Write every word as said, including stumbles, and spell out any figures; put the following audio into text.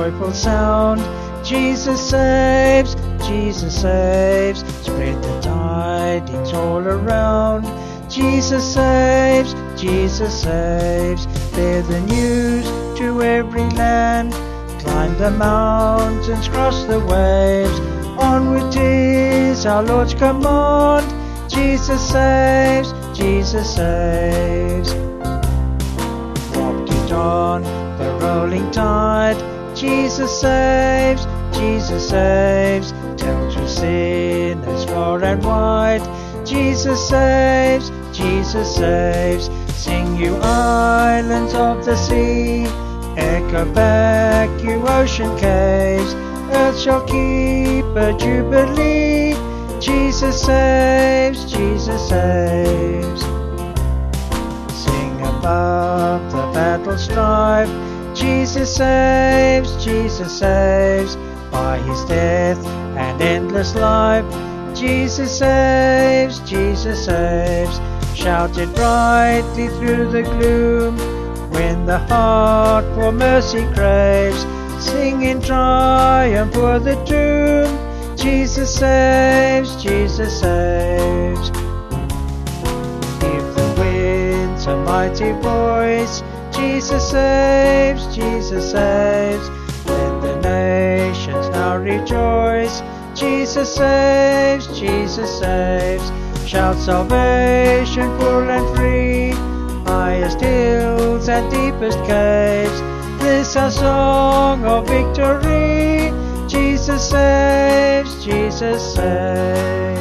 joyful sound. Jesus saves, Jesus saves, spread the tidings all around. Jesus saves, Jesus saves, bear the news to every land. Climb the mountains, cross the waves, onward 'tis our Lord's command. Jesus saves, Jesus saves. Rocked it on the rolling tide. Jesus saves, Jesus saves, tells to sinners far and wide. Jesus saves, Jesus saves, sing you islands of the sea. Echo back you ocean caves, earth shall keep a jubilee. Jesus saves, Jesus saves. Sing above the battle strife. Jesus saves, Jesus saves, by his death and endless life. Jesus saves, Jesus saves, shouted brightly through the gloom. When the heart for mercy craves, sing in triumph o'er the tomb. Jesus saves, Jesus saves. Give the winds a mighty voice. Jesus saves, Jesus saves, let the nations now rejoice. Jesus saves, Jesus saves, shout salvation full and free. Highest hills and deepest caves, this our song of victory. Jesus saves, Jesus saves.